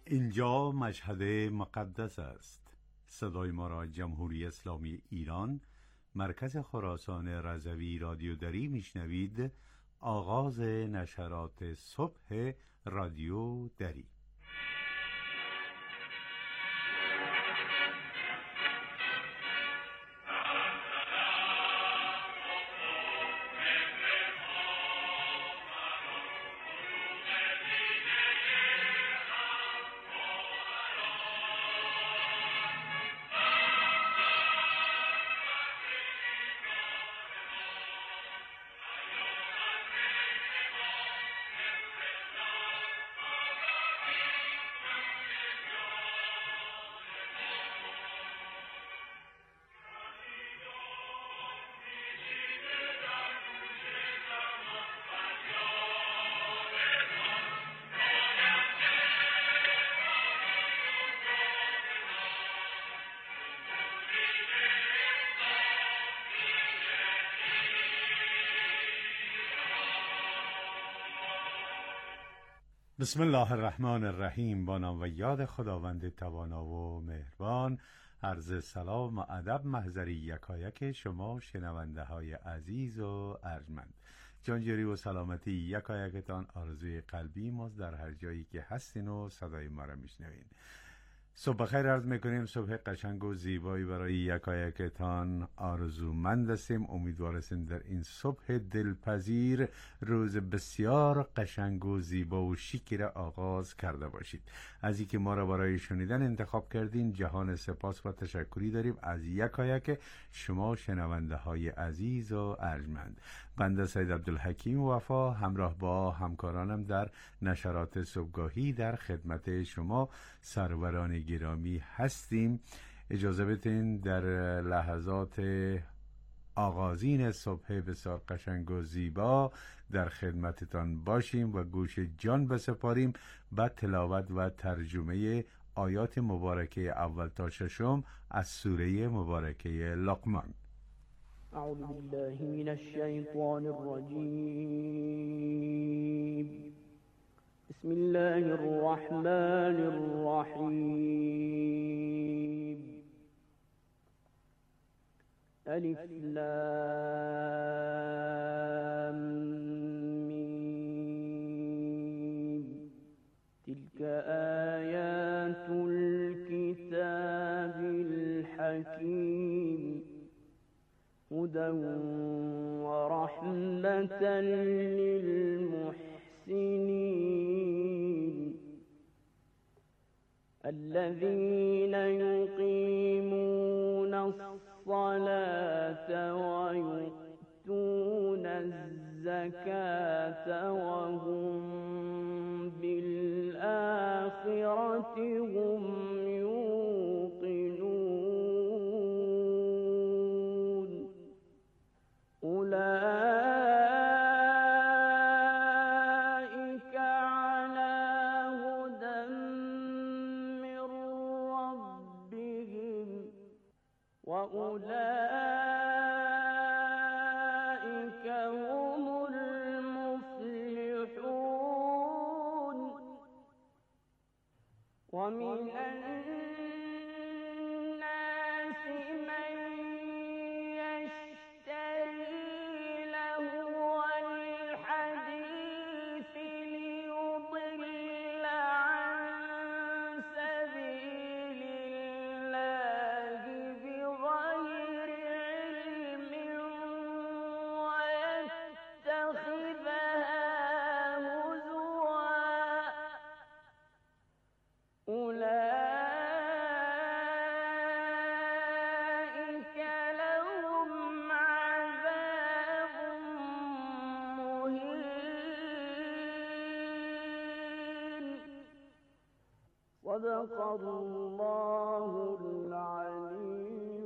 اینجا مشهد مقدس است. صدای ما را جمهوری اسلامی ایران، مرکز خراسان رضوی رادیو دری میشنوید. آغاز نشرات صبح رادیو دری. بسم الله الرحمن الرحیم. با نام و یاد خداوند توانا و مهربان. عرض سلام و ادب محضری یکایک شما شنونده های عزیز و ارجمند. جانجوری و سلامتی یکایکتان آرزوی قلبی ماست در هر جایی که هستین و صدای ما را میشنوین. صبح بخیر عرض میکنیم. صبح قشنگ و زیبایی برای یکایکتان آرزومند هستیم. امیدوار هستیم در این صبح دلپذیر روز بسیار قشنگ و زیبا و شیکی را آغاز کرده باشید. از اینکه ما را برای شنیدن انتخاب کردین جهان سپاس و تشکری داریم از یکایک شما شنونده های عزیز و ارجمند. بنده سید عبدالحکیم وفا همراه با همکارانم در نشرات صبحگاهی در خدمت شما سروران گرامی هستیم. اجازه بدین در لحظات آغازین صبح بسیار قشنگ و زیبا در خدمتتان باشیم و گوش جان بسپاریم به تلاوت و ترجمه آیات مبارکه اول تا ششم از سوره مبارکه لقمان. اعوذ بالله من الشیطان الرجیم. بسم الله الرحمن الرحیم. الف لام میم. تلك آیات الكتاب الحکیم. هدى ورحمة للمحسنين الذين يقيمون الصلاة ويؤتون الزكاة وهم بالآخرة هم يوقنون. أولئك على هدى من ربهم وأولئك هم المفلحون. ومن الناس من يشتري لهو الحديث ليضل عن سبيل الله بغير علم ويتخذها هزوا. أولئك لهم عذاب مهين. صدق الله العلی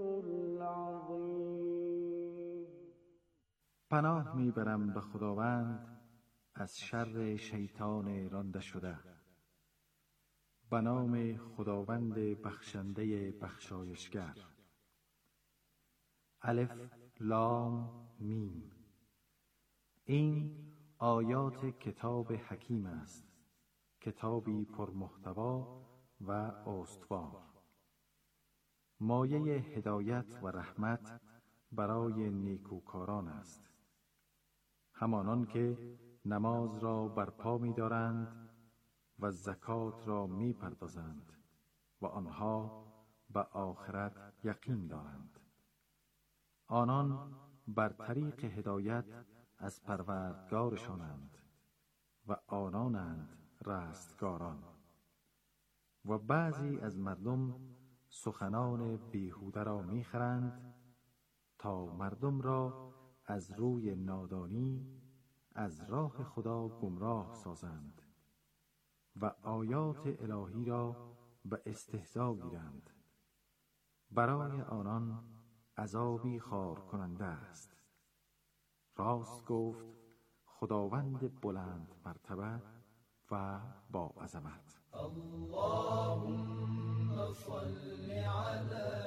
العظیم. پناه میبرم به خداوند از شر شیطان رانده شده. به نام خداوند بخشنده بخشایشگر. الف لام میم. این آیات کتاب حکیم است، کتابی پرمحتوا و استوار. مایه هدایت و رحمت برای نیکوکاران است، همانان که نماز را برپا می‌دارند و زکات را می‌پردازند و آنها به آخرت یقین دارند. آنان بر طریق هدایت از پروردگارشانند و آنانند رستگاران. و بعضی از مردم سخنان بیهوده را میخرند تا مردم را از روی نادانی از راه خدا گمراه سازند و آیات الهی را به استهزا گیرند. برای آنان عذابی خار کننده است. راست گفت خداوند بلند مرتبه و با عظمت. اللهم صل على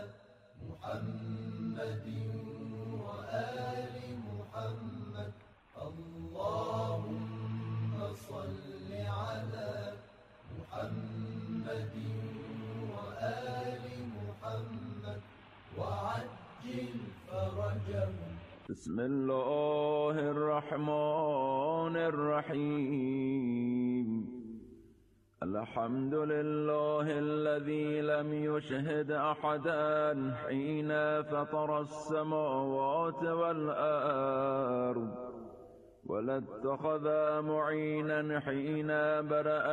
محمد و آل محمد. اللهم صل على محمد و آل محمد وعجل فرجهم. بسم الله الرحمن الرحيم. الحمد لله الذي لم يشهد أحدا حين فطر السماوات والأرض ولا اتخذ معينا حين برأ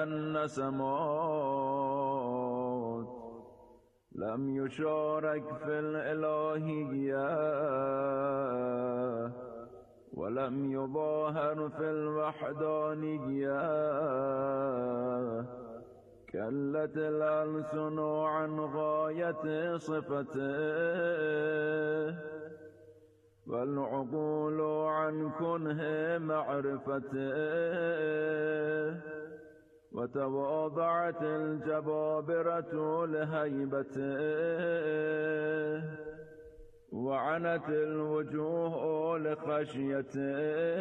النسمات. لم يشارك في الإلهية ولم يظاهر في الوحدانية. كلت الألسن عن غاية صفته والعقول عن كنه معرفته. وتواضعت الجبابرة لهيبته وعنت الوجوه لخشيته.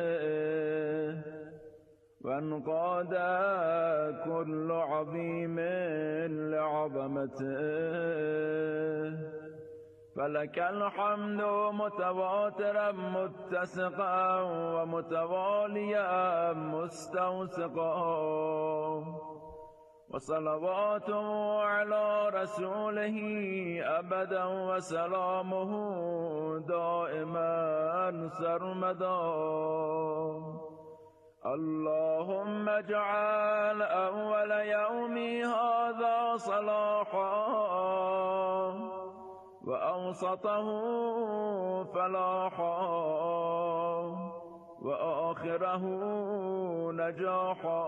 وانقاد كل عظيم لعظمته. فلك الحمد متواترا متسقا ومتواليا مستوسقا. وصلواته على رسوله أبدا وسلامه دائما سرمدا. اللهم اجعل أول يومي هذا صلاحا وأوسطه فلاحا وآخره نجاحا.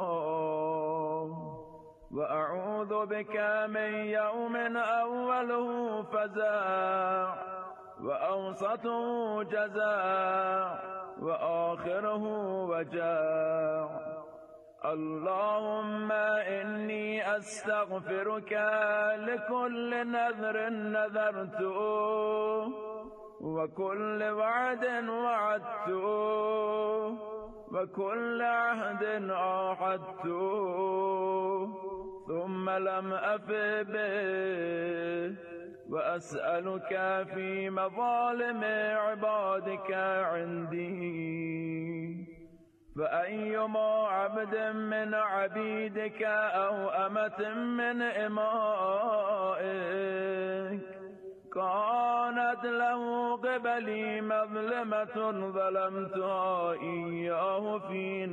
وأعوذ بك من يوم أوله فزاع وأوسطه جزاع وآخره وجاع. اللهم إني أستغفرك لكل نذر نذرته وكل وعد وعدته وكل عهد عاهدته ثم لم أف به. وأسألك في مظالم عبادك عندي. فأيما عبد من عبيدك أو أمة من إمائك كانت له قبلي مظلمة ظلمتها إياه في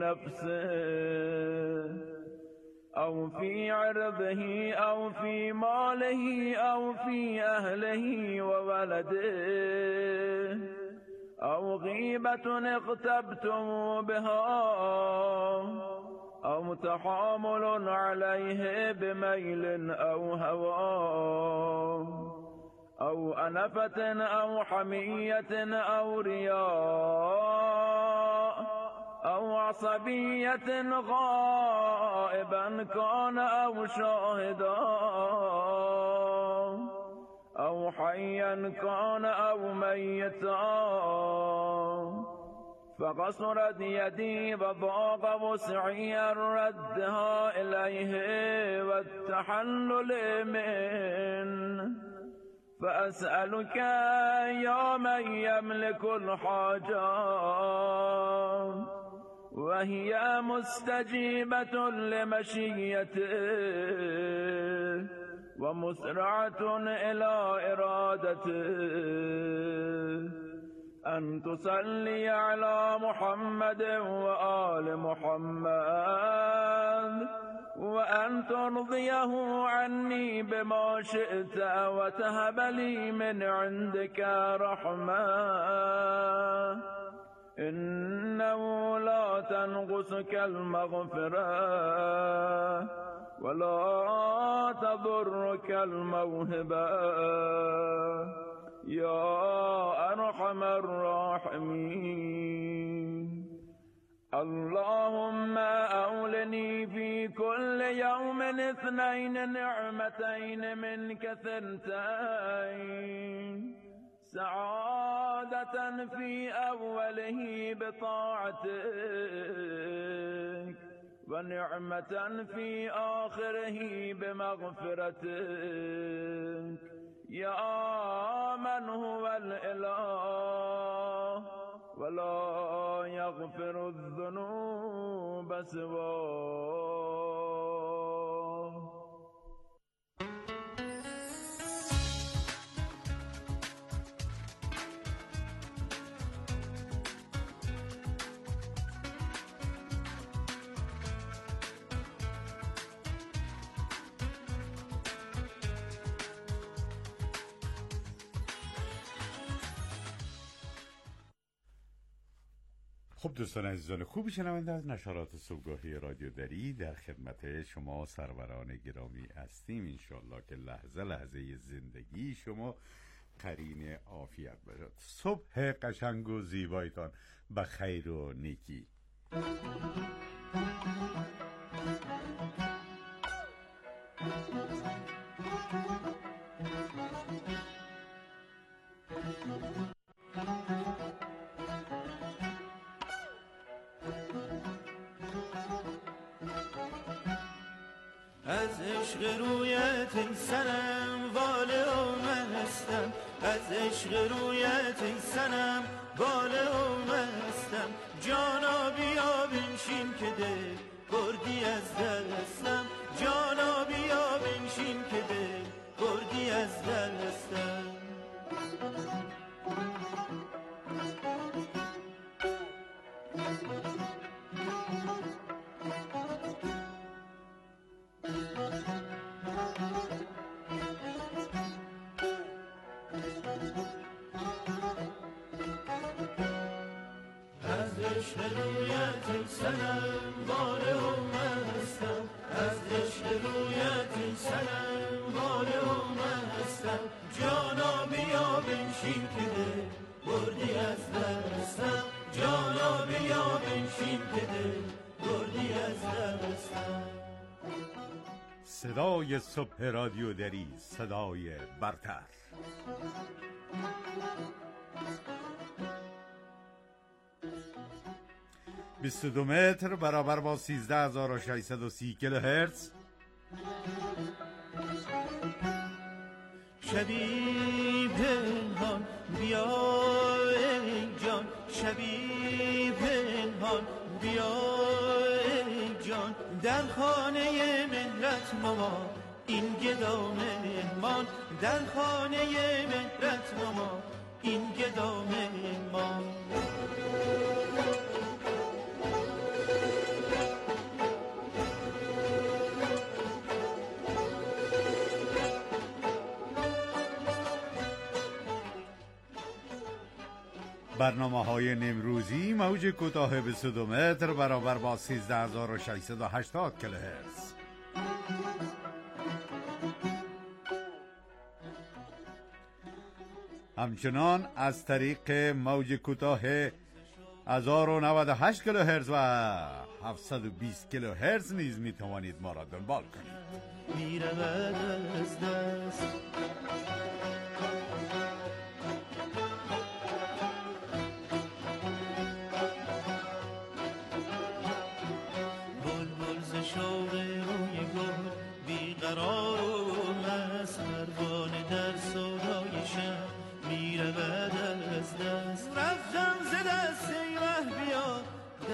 نفسه أو في عرضه أو في ماله أو في أهله وولده أو غيبة اغتبتم بها أو تحامل عليه بميل أو هوى أو أنفة أو حمية أو رياء أو عصبية غائبا كان أو شاهدا أو حيا كان أو ميتا. فقصرت يدي وضاق وسعي ردها إليه والتحلل منه فأسألك يا من يملك الحاجات وهي مستجيبة لمشيته ومسرعة إلى إرادته أن تصلي على محمد وآل محمد وأن ترضيه عني بما شئت وتهب لي من عندك رحمة إنه لا تنقصك المغفرة ولا تضرك الموهبة يا أرحم الراحمين. اللهم أولني في كل يوم 2 نعمتين منك 2 سعادة في أوله بطاعتك ونعمة في آخره بمغفرتك يا من هو الإله ولا يغفر الذنوب سواه. خب دوستان عزیزان خوبی شنونده از نشرات صبحگاهی رادیو دری در خدمت شما سروران گرامی هستیم. انشالله که لحظه لحظه زندگی شما قرین عافیت باشد. صبح قشنگ و زیبایتان به خیر و نیکی. از عشق رویت ای سنم واله و مستم، از عشق رویت ای سنم واله و مستم، جانا بیا بنشین که دل بردی از دستم، جانا بیا بنشین که دل بردی از دستم. سنم باله و مستم، از عشق رویت ای سنم باله و مستم، جانا بیا بنشین که دل بردی از دستم، جانا بیا بنشین که دل بردی از دستم. صدای صبح رادیو دری، صدای برتر. 22 متر برابر با 13630 کیلوهرتز. شبی پنهان بیا ای جان، شبی پنهان بیا ای جان، در خانه مهرت ماما این گدا مهمان، در خانه مهرت ماما این گدا مهمان. برنامه‌های نمروزی موج کوتاه 22 متر برابر با 13680 کیلوهرتز. همچنان از طریق موج کوتاه 1098 کیلوهرتز و 720 کیلوهرتز نیز می توانید ما را دنبال کنید. میرود از دست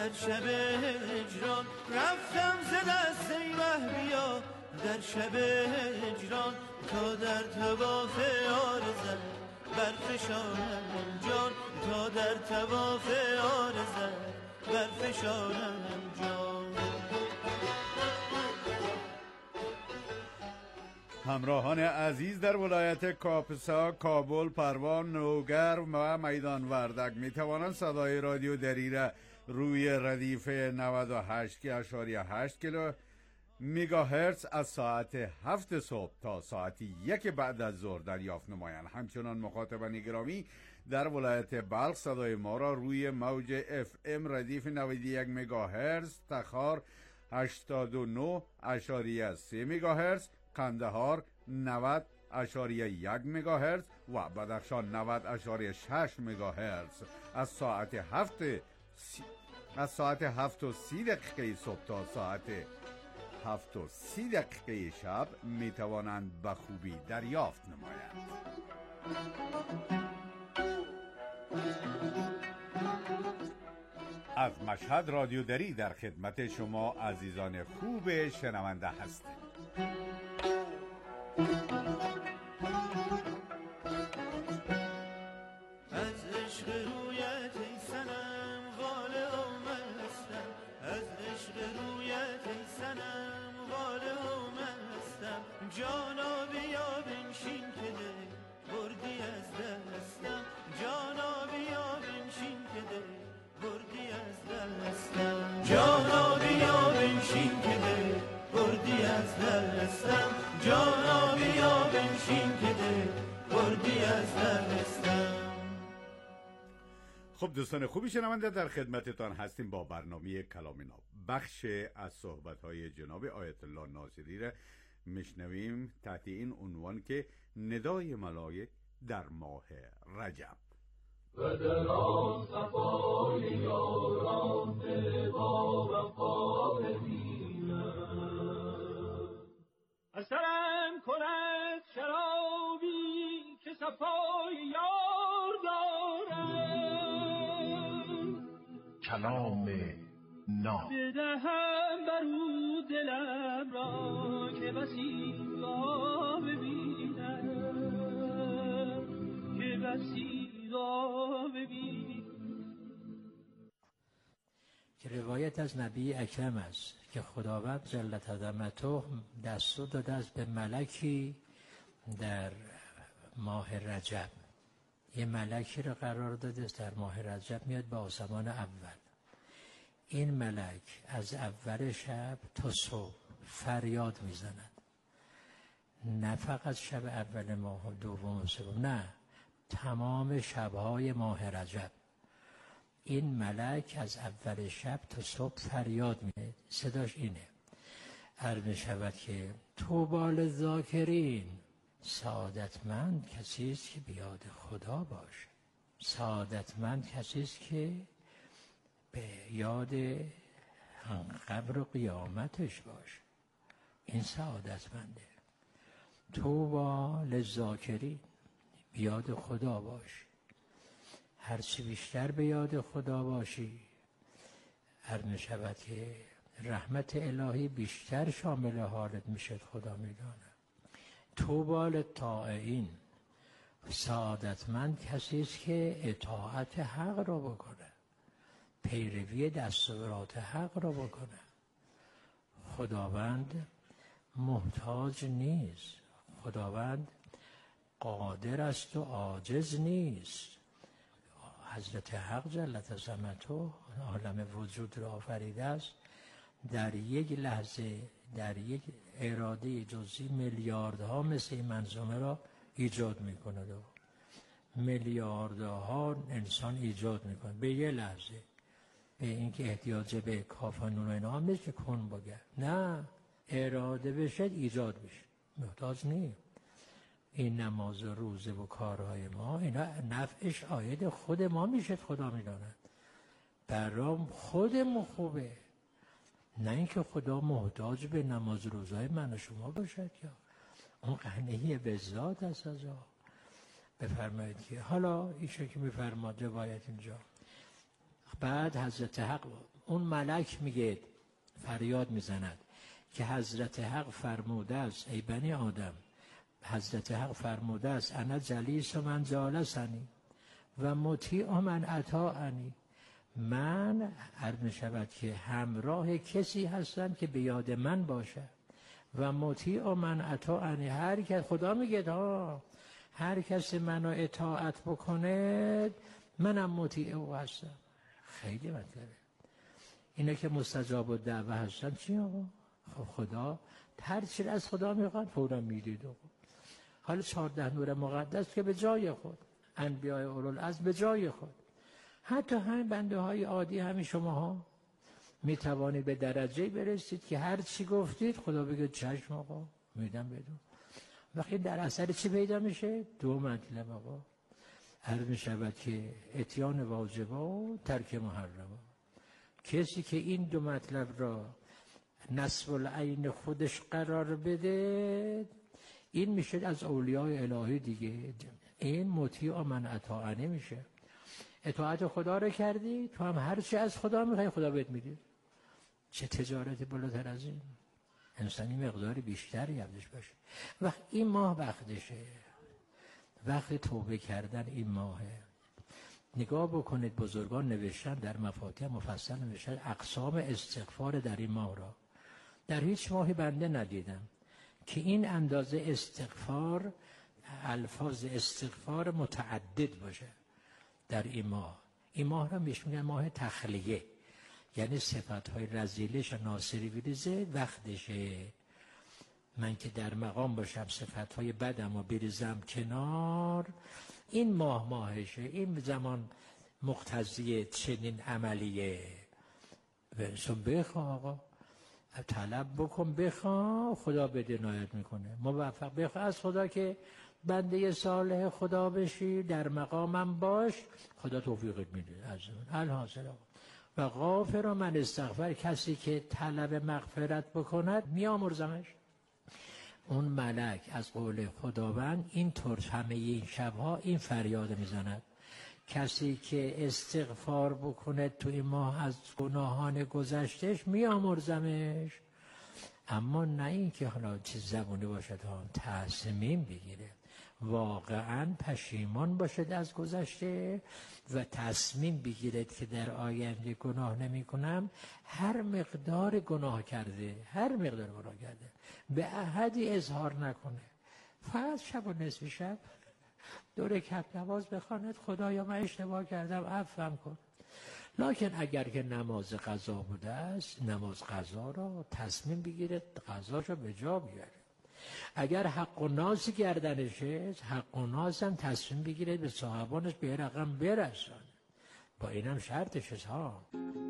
در شب هجران رفتم ز دست ای مه بیا در شب هجران تا در طواف عارضت برفشانم جان تا در طواف عارضت برفشانم جان. همراهان عزیز، در ولایت کاپیسا، کابل، پروان، نوگر و میدان وردک می توانند صدای رادیو دری را روی ردیف 98.8 کیلو میگاهرتز از ساعت 7 صبح تا ساعت 1 بعد از ظهر دریافت نمایند. همچنان مخاطبان گرامی در ولایت بلخ صدای ما را روی موج اف ام ردیف 91 مگاهرتز، تخار 89.3 مگاهرتز، قندهار 90.1 مگاهرتز و بدخشان 90.6 مگاهرتز از ساعت 7:30 صبح تا ساعت 7:30 شب می توانند به خوبی دریافت نمایند. از مشهد رادیو دری در خدمت شما عزیزان خوب شنونده هستیم. از عشق رویت ای صنم واله آمستم، از عشق رویت ای صنم واله آمستم، جانا بیا بنشین که ده بردی از دستم، جانا بیا بنشین که ده بردی از دستم، جانا بیا بنشین که ده بردی از دستم، جانا بیا بنشین که ده بردی از دستم. خب دوستان خوبی شنونده، در خدمتتان هستیم با برنامه کلام ناب. بخش از صحبت‌های جناب آیت الله ناصری را میشنویم تحت این عنوان که ندای ملائک در ماه رجب. و در آن صفای یاران با وفا ببینم، اثرم کند شرابی که صفای یار دارم، کلام ناب بدهم برو دلم را که بسی را ببینم، که بسی را ببینم. که روایت از نبی اکرم است که خداوند جل عظمته دستور داده است به ملکی در ماه رجب، یه ملکی رو قرار داده است در ماه رجب میاد به آسمان اول. این ملک از اول شب تا صبح فریاد میزند، نه فقط شب اول ماه و دوم و سوم، نه تمام شبهای ماه رجب. این ملک از اول شب تا صبح فریاد میزند، صداش اینه، عرض می‌شود که طوبی للذاکرین، سعادتمند کسی است که به یاد خدا باشه، سعادتمند کسی است که به یاد قبر و قیامتش باشه، این سعادتمنده. طوبی للذاکرین، به یاد خدا باشی، هرچی بیشتر به یاد خدا باشی عرض می‌شود که رحمت الهی بیشتر شامل حالت میشه، خدا میدانه. طوبی للطائعین، سعادتمند کسی است که اطاعت حق را بکنه، پیروی دستورات حق را بکنه. خداوند محتاج نیست، خداوند قادر است و عاجز نیست. حضرت حق جل عظمته عالم وجود را آفریده است، در یک لحظه در یک اراده جزئی میلیاردها مثل این منظومه را ایجاد میکنه و میلیاردها انسان ایجاد میکنه به یه لحظه. به اینکه احتیاج به کافانون و اینا نیست که کن بگه، نه، اراده بشه ایجاد بشه، محتاج نیست. این نماز و روزه و کارهای ما اینا نفعش عاید خود ما میشه، خدا میداند، برام خودمون خوبه، نه اینکه خدا محتاج به نماز و روزهای من و شما باشد، یا اون غنی به ذات است از بفرمایید که حالا ایشون که میفرماد روایت اینجا بعد حضرت حق اون ملک میگه، فریاد میزند که حضرت حق فرموده است ای بنی آدم، حضرت حق فرموده است انا جلیس من جالسنی و مطیع من اطاعنی، من عرض می‌شود که همراه کسی هستم که به یاد من باشه و مطیع من اطاعنی، هر کس، خدا میگه هر کسی منو اطاعت بکنه منم مطیع او هستم. خیلی مطلبه اینا که مستجاب الدعوه هستن. چی آقا؟ خب خدا هر چی از خدا میخواد فورا میدید. حالا 14 نور مقدس که به جای خود، انبیاء اولوالعزم به جای خود، حتی همین بنده های عادی، همین شماها می توانید به درجه برسید که هر چی گفتید خدا بگه چشم آقا میدم بدون. وقتی در اثر چی پیدا میشه؟ 2 مطلب آقا، عرض می شود که اتیان واجبا و ترک محرما. کسی که این 2 مطلب را نصب العین خودش قرار بده، این میشه از اولیای الهی دیگه. این مطیع من اطاعنی میشه. اطاعت خدا رو کردی، تو هم هر چی از خدا میخوای خدا بهت میده. چه تجارت بالاتر از این؟ انسانی مقداری بیشتری ازش باشه. وقت این ماه وقتشه، وقت توبه کردن این ماهه. نگاه بکنید بزرگان نوشتن در مفاتیح مفصل نوشتن اقسام استغفار در این ماه را. در هیچ ماهی بنده ندیدم که این اندازه استغفار، الفاظ استغفار متعدد باشه در این ماه. این ماه را میگن ماه تخلیه، یعنی صفتهای رذیلش ناصری بریزه وقتشه. من که در مقام باشم صفتهای بدم و بریزم کنار، این ماهشه. این زمان مقتضی چنین عملیه. بنسون بخواه آقا، طلب بکن، بخواه، خدا بده عنایت میکنه. موفق بخواه از خدا که بنده صالح خدا بشی، در مقامم باش، خدا توفیقت میده. از الحاصل و غافر من استغفر، کسی که طلب مغفرت بکند میامرزمش. اون ملک از قول خداوند این طور همه این شبها این فریاد میزند، کسی که استغفار بکنه تو این ماه از گناهان گذشتهش میامرزمش. اما نه این که حالا چیز زبونی باشد ها، تصمیم بگیره واقعا پشیمان باشد از گذشته و تصمیم بگیرد که در آینده گناه نمی کنم. هر مقدار گناه کرده به احدی اظهار نکنه، فقط شب و نصف شب 2 رکعت نماز بخواند، خدایا من اشتباه کردم عفوم کن. لکن اگر که نماز قضا بوده است، نماز قضا را تصمیم بگیرد قضاشو به جا بیاره. اگر حق و ناس گردنشه، حق و ناس هم تصمیم بگیرد به صاحبانش به رقم برسان. با اینم شرطش ها.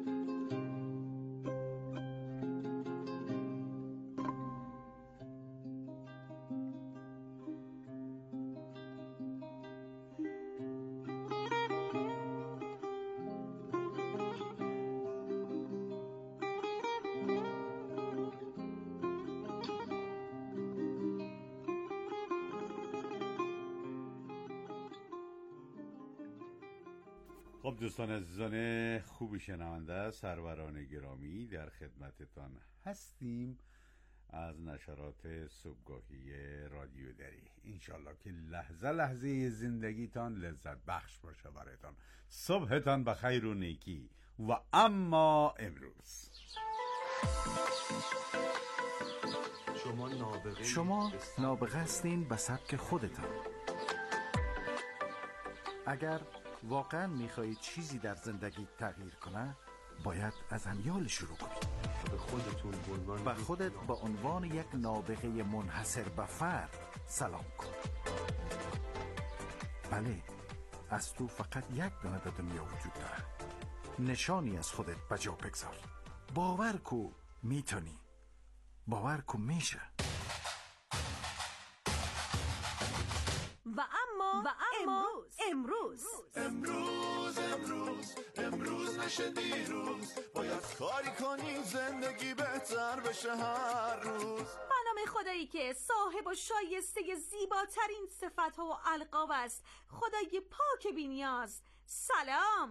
خب دوستان عزیزان خوب شنونده، سروران گرامی، در خدمتتان هستیم از نشرات صبحگاهی رادیو دری. انشالله که لحظه لحظه زندگیتان لذت بخش باشه برایتان. صبحتان بخیر و نیکی. و اما امروز شما نابغه هستین به سبک خودتان. اگر واقعا میخواهید چیزی در زندگی تغییر کنه، باید از امیال شروع کنید. به خودت به عنوان یک نابغه منحصر به فرد سلام کن. بله، از تو فقط یک دانه در دنیا وجود داره. نشانی از خودت به جا بگذار. باور کو میتونی، باور کو میشه. و اما امروز نشه دیروز، باید کاری کنی زندگی بهتر بشه هر روز. به نام خدایی که صاحب و شایسته زیباترین صفت‌ها و القاب است، خدای پاک بی‌نیاز، سلام.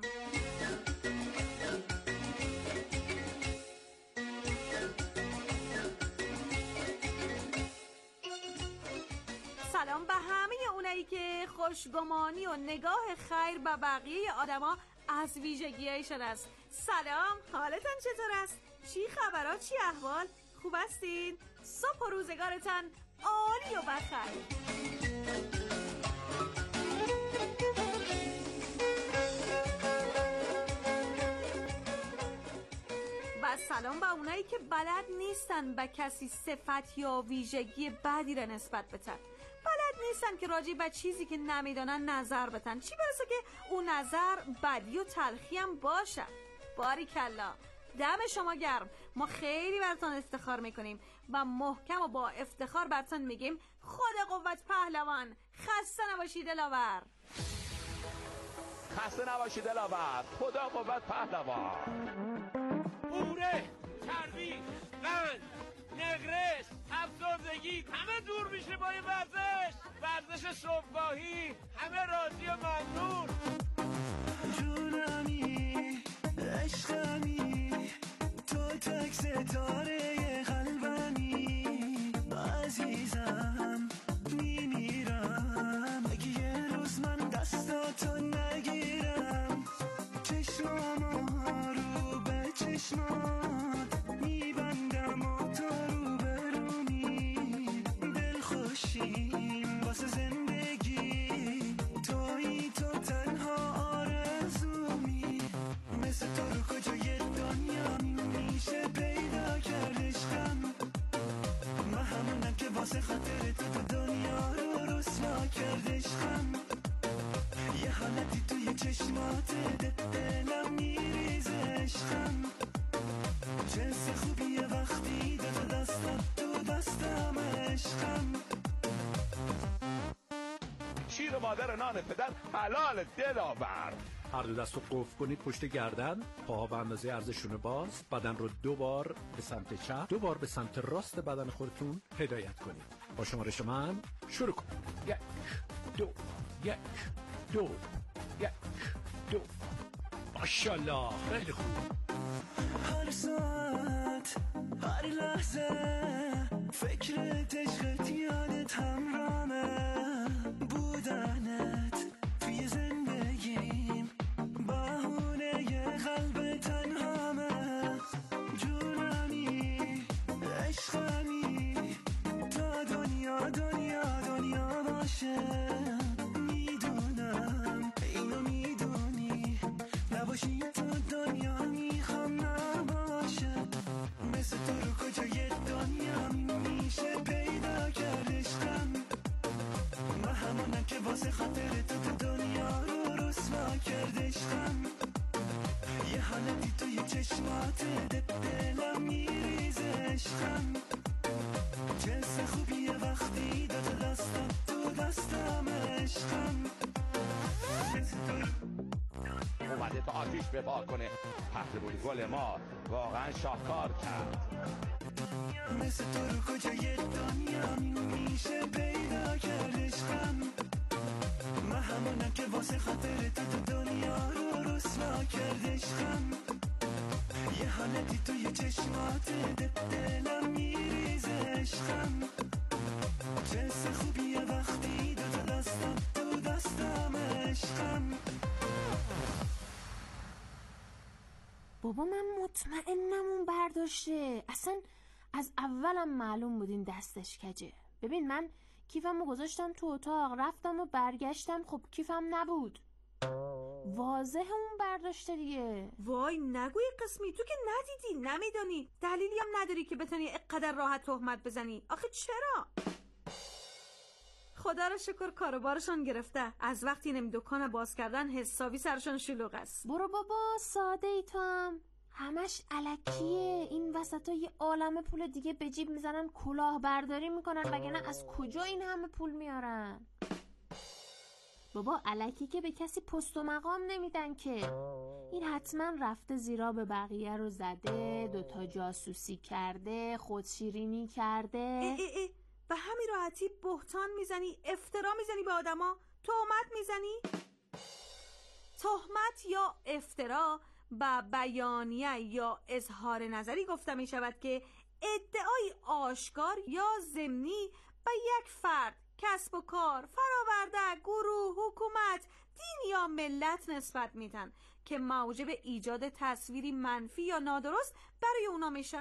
سلام به همه اونایی که خوشگمانی و نگاه خیر به بقیه آدما از ویژگی‌هایشون است. سلام، حالتان چطور است؟ چی خبرها؟ چی احوال؟ خوب هستین؟ صبح و روزگارتان عالی و بخیر. و سلام به اونایی که بلد نیستن به کسی صفت یا ویژگی بدی را نسبت بدن. بلد نیستن که راجع به چیزی که نمیدونن نظر بدن، چی برسه که اون نظر بدی و تلخی هم باشه. باریکلا، دم شما گرم. ما خیلی براتون افتخار میکنیم و محکم و با افتخار براتون میگیم خدا قوت پهلوان. خسته نباشید دلاور. خسته نباشید دلاور. خدا قوت پهلوان. بوره، چربی، قند، نقرس، افسردگی همه دور میشه با این ورزش صبحگاهی. همه راضی و ممنون. جونمی، عشقمی، تو تک ستاره قلبمی، عزیزم میمیرم اگه یه روز من دستاتو نگیرم. چشمامو رو به چشمات میبندم و تو رو برومی. دل خوشیم واسه زندگی، تویی تو تنها آرزومی. مثل تو رو کجای دنیا میشه پیدا کرد عشقم. من همونم که واسه خاطر تو دنیا رو رسوا کرد عشقم. یه حالتی توی چشمات دلم میریزه عشقم. جنس خوبیه وقتی دو دستم تو دستم عشقم. شیر مادر نان پدر حلال دلاور. هر دو دست رو قفل کنید پشت گردن، پاها به اندازه عرضشون باز، بدن رو 2 بار به سمت چپ، 2 بار به سمت راست بدن خودتون هدایت کنید. با شمارش من شروع کنید. 1 2 1 2 1 2. ماشاءالله، خیلی خوب. هر ساعت هر لحظه فکرت عشقت یادت همرامه. بودنت توی زندگیم بهونه قلب تنهامه. جونمی، عشقمی، تا دنیا دنیا دنیا باشه. میدونم اینو میدونی، نباشی تو دنیا میخوام نباشه. مثل تو رو کجای دنیا میشه پیدا کرد عشقم. من همونم که واسه خاطر تو دنیا رو رسوا کرد عشقم. یه حالتی توی چشمات دلم میریزه عشقم. جنس خوبیه وقتی دو دستم تو دستم عشقم. اومده تا آتیش بپار کنه. پهلوان گل ما واقعا شاهکار کرد. مثل تو رو کجای دنیا میشه پیدا کرد عشقم. من همونم که واسه خاطر تو دنیا رو رسوا کرد عشقم. یه حالتی توی چشمات دلم میریزه عشقم. جنس خوبیه وقتی دو دستم تو دستم عشقم. بابا من مطمئنم اون برداشته. اصلا از اولم معلوم بود این دستش کجه. ببین من کیفمو گذاشتم تو اتاق، رفتم و برگشتم، خب کیفم نبود. واضح اون برداشته دیگه. وای نگوی قسمی، تو که ندیدی نمیدانی، دلیلی هم نداری که بتونی اینقدر راحت تهمت بزنی. آخه چرا؟ خدا رو شکر کاروبارشان گرفته. از وقتی نمی دکان باز کردن حسابی سرشان شلوغ است. برو بابا، ساده ای تو هم. همش الکیه. این وسطا یه عالمه پول دیگه به جیب میزنن، کلاه برداری میکنن، وگرنه از کجا این همه پول میارن؟ بابا الکی که به کسی پست و مقام نمیدن که. این حتما رفته زیرا به بقیه رو زده، 2 جاسوسی کرده، خودشیرینی کرده. به همین راحتی بهتان میزنی، افترا میزنی به آدما، تهمت میزنی. تهمت یا افترا و بیانیه یا اظهار نظری گفته می شود که ادعای آشکار یا ضمنی به یک فرد، کسب و کار، فراورده، گروه، حکومت، دین یا ملت نسبت میدن که موجب ایجاد تصویری منفی یا نادرست برای اونا میشه.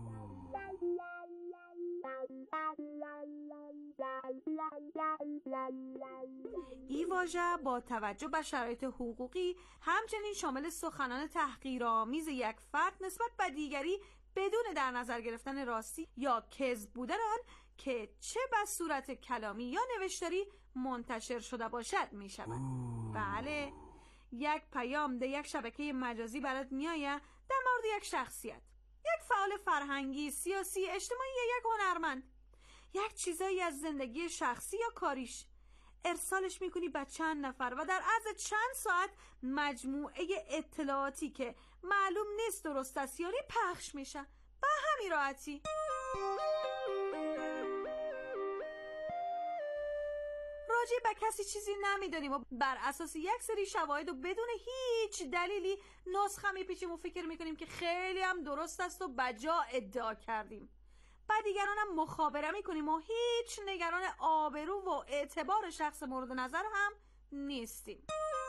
این واژه با توجه به شرایط حقوقی همچنین شامل سخنان تحقیرآمیز یک فرد نسبت به دیگری بدون در نظر گرفتن راستی یا کذب بودن آن که چه به صورت کلامی یا نوشتاری منتشر شده باشد می شود. بله، یک پیام در یک شبکه مجازی برات میآید در مورد یک شخصیت، یک فعال فرهنگی، سیاسی، اجتماعی یا یک هنرمند، یک چیزایی از زندگی شخصی یا کاریش. ارسالش میکنی به چند نفر و در عرض چند ساعت مجموعه اطلاعاتی که معلوم نیست درست است یا پخش میشه به همین راحتی. راجع به کسی چیزی نمیدونیم و بر اساس یک سری شواهد و بدون هیچ دلیلی نسخه میپیچیم و فکر میکنیم که خیلی هم درست است و بجا ادعا کردیم. با دیگران هم مخابره میکنیم و هیچ نگران آبرو و اعتبار شخص مورد نظر هم نیستیم.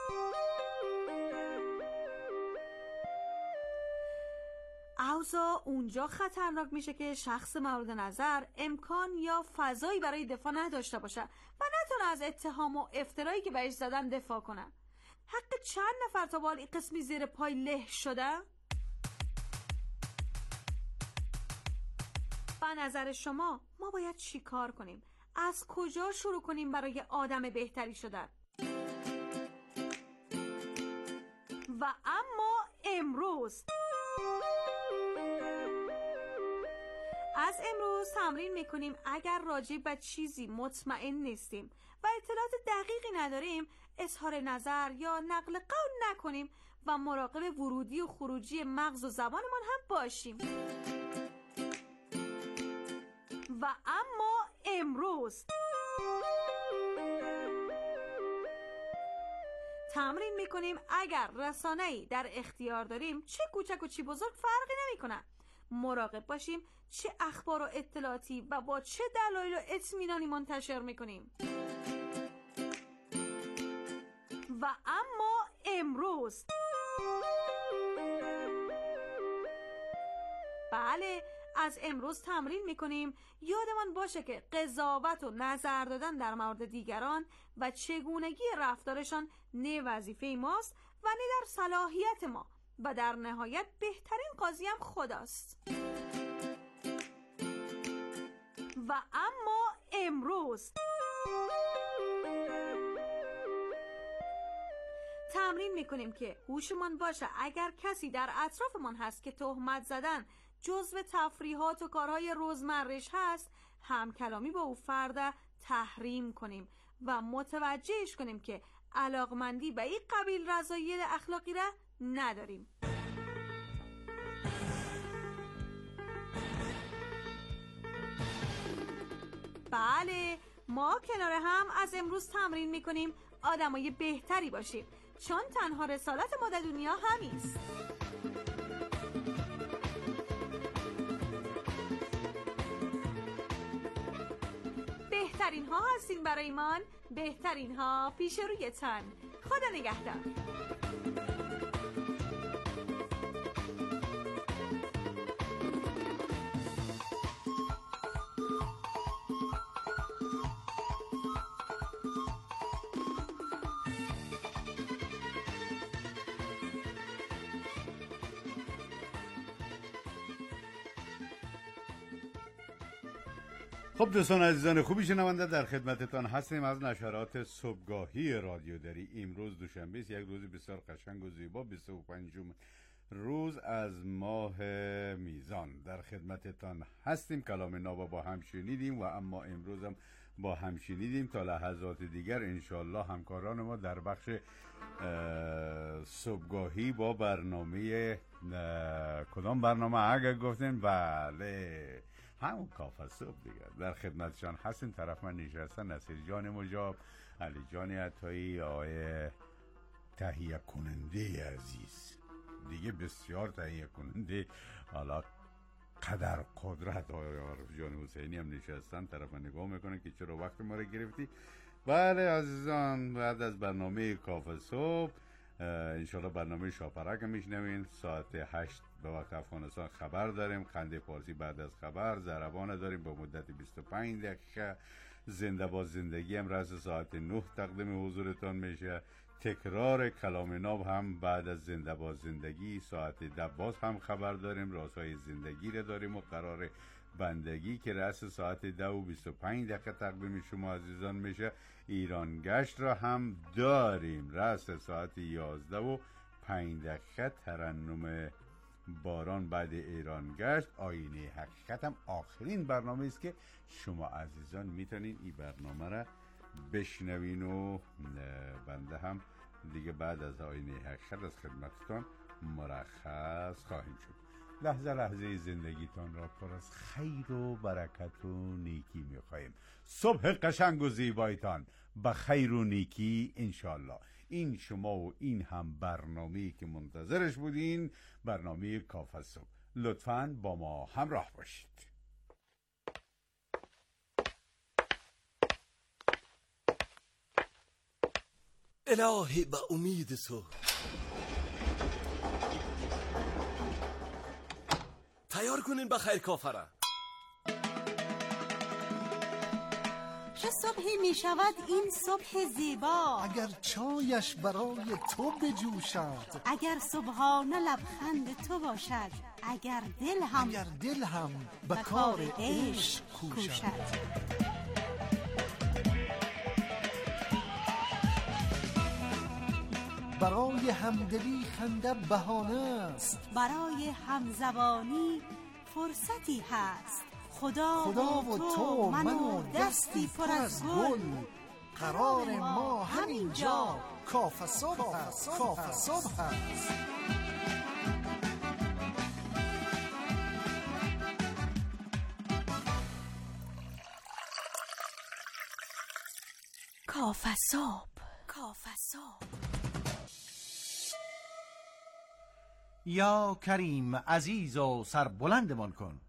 اوضاع اونجا خطرناک میشه که شخص مورد نظر امکان یا فضایی برای دفاع نداشته باشه و نتونه از اتهام و افترایی که بهش زدن دفاع کنه. حق چند نفر تا بالی قسمی زیر پای له شده؟ به نظر شما ما باید چی کار کنیم؟ از کجا شروع کنیم برای آدم بهتری شدن؟ و اما امروز از امروز تمرین میکنیم اگر راجع به چیزی مطمئن نیستیم و اطلاعات دقیقی نداریم اظهار نظر یا نقل قول نکنیم و مراقب ورودی و خروجی مغز و زبانمان هم باشیم. و اما امروز تمرین میکنیم اگر رسانه‌ای در اختیار داریم چه کوچک و چه بزرگ فرقی نمیکنه مراقب باشیم چه اخبار و اطلاعاتی و با چه دلایل و اطمینانی منتشر میکنیم. و اما امروز بله، از امروز تمرین میکنیم یادمان باشه که قضاوت و نظر دادن در مورد دیگران و چگونگی رفتارشان نه وظیفه ماست و نه در صلاحیت ما و در نهایت بهترین قاضی هم خداست. و اما امروز تمرین میکنیم که هوشمان باشه اگر کسی در اطرافمان هست که تهمت زدن جزو تفریحات و کارهای روزمره‌اش هست هم کلامی با او فرد تحریم کنیم و متوجهش کنیم که علاقمندی به این قبیل رذایل اخلاقی را نداریم. بله، ما کنار هم از امروز تمرین میکنیم آدمای بهتری باشیم چون تنها رسالت ما در دنیا همیست. بهترین ها هستین برای من، بهترین ها پیش رویتان. خدا نگهدار. خب دوستان عزیزان خوبی شنونده در خدمتتان هستیم از نشرات صبحگاهی رادیو دری. امروز دوشنبه است، یک روز بسیار قشنگ و زیبا، 25 روز از ماه میزان. در خدمتتان هستیم. کلام نابا با هم شنیدیم و اما امروز هم با هم شنیدیم. تا لحظات دیگر انشالله همکاران ما در بخش صبحگاهی با برنامه کدام برنامه اگر گفتین؟ بله همون کافه صبح دیگر در خدمتشان هستیم. طرف من نشستن نصیر جان مجاب، علی جان عطایی، آقای تهیه کننده عزیز، دیگه بسیار تهیه کننده، حالا قدر قدرت عارف جان حسینی هم نشستن طرف نگاه میکنن که چرا وقت ما رو گرفتی. بله عزیزان، بعد از برنامه کافه صبح انشالله برنامه شاپرک هم میشنوین. ساعت 8 به وقت افغانستان خبر داریم، خنده پارسی بعد از خبر، ضربانه داریم به مدت 25 دقیقه. زنده با زندگی هم رأس ساعت 9 تقدیم حضورتان میشه. تکرار کلام ناب هم بعد از زنده با زندگی ساعت 10 باز هم خبر داریم. رازهای زندگی رو داریم و قرار بندگی که رأس ساعت 10 و 25 دقیقه تقدیم شما عزیزان میشه. ایران گشت را هم داریم، رأس ساعت 11 و 5 دقیقه ترنم باران بعد ایران گشت. آینه حقیقت هم آخرین برنامه است که شما عزیزان میتونین این برنامه را بشنوین و بنده هم دیگه بعد از آینه حقیقت از خدمتتان مرخص خواهیم شد. لحظه لحظه زندگیتان را پر از خیر و برکت و نیکی میخواهیم. صبح قشنگ و زیبایتان به خیر و نیکی انشالله. این شما و این هم برنامه‌ای که منتظرش بودین، برنامه کافه صبح. لطفاً با ما همراه باشید. الهی به امید تو تیار کنین بخیر کافره. چه صبحی می شود این صبح زیبا، اگر چایش برای تو بجوشد، اگر صبحانه لبخند تو باشد، اگر دل هم به کار عشق کوشد. برای همدلی خنده بهانه است، برای همزبانی فرصتی هست. خدا و تو من و دستی پر از گل، قرار ما همینجا کافه صبح هست. کافه صبح هست. کافه صبح. کافه صبح. یا کریم عزیز و سربلندمان کن.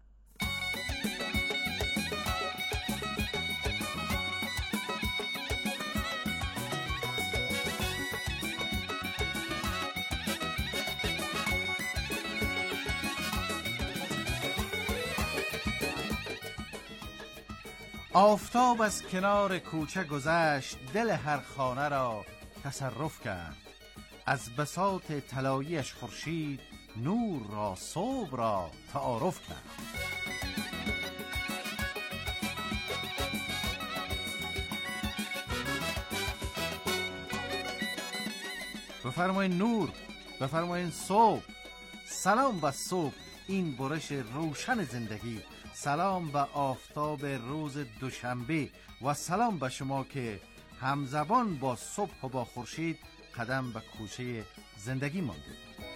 آفتاب از کنار کوچه گذشت، دل هر خانه را تصرف کرد. از بساط طلایی‌اش خورشید نور را صبح را تعارف کرد. بفرمایید نور، بفرمایید صبح. سلام به صبح، این برش روشن زندگی. سلام به آفتاب روز دوشنبه و سلام به شما که همزبان با صبح و با خورشید قدم به کوچه زندگی مانده.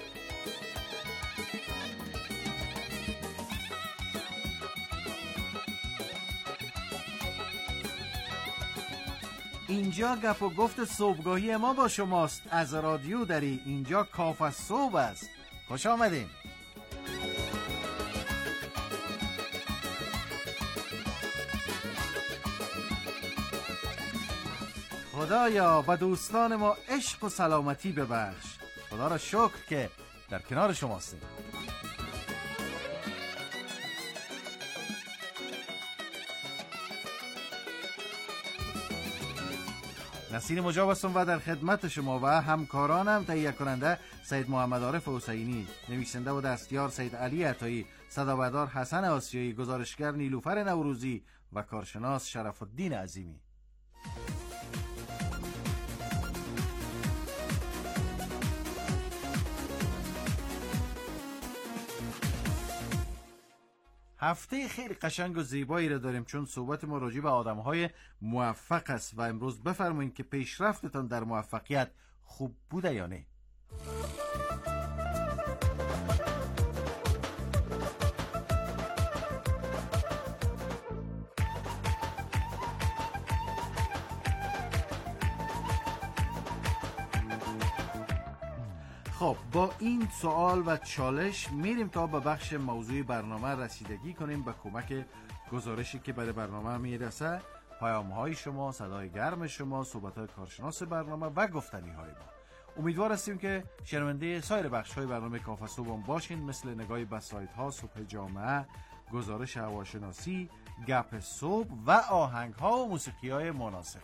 اینجا گپ و گفت صبحگاهی ما با شماست. از رادیو دری، اینجا کافه صبح است. خوش آمدین. خدایا به دوستان ما عشق و سلامتی ببخش. خدا را شکر که در کنار شماستیم. نسیم مجاب هستم و در خدمت شما و همکارانم. تهیه کننده سید محمد عارف حسینی، نویسنده و دستیار سید علی عطایی، صدابردار حسن آسیایی، گزارشگر نیلوفر نوروزی و کارشناس شرف الدین عظیمی. هفته خیلی قشنگ و زیبایی را داریم، چون صحبت ما راجع به آدم‌های موفق است و امروز بفرمایید که پیشرفتتان در موفقیت خوب بوده یا نه. خب با این سوال و چالش میریم تا به بخش موضوعی برنامه رسیدگی کنیم به کمک گزارشی که برای برنامه میرسه، پیام‌های شما، صدای گرم شما، صحبت‌های کارشناس برنامه و گفتنی‌های ما. امیدوار هستیم که شنونده سایر بخش‌های برنامه کافه صبح باشین، مثل نگاهی به سایت‌ها، صبح جامعه، گزارش هواشناسی، گپ صبح و آهنگ‌ها و موسیقی‌های مناسب.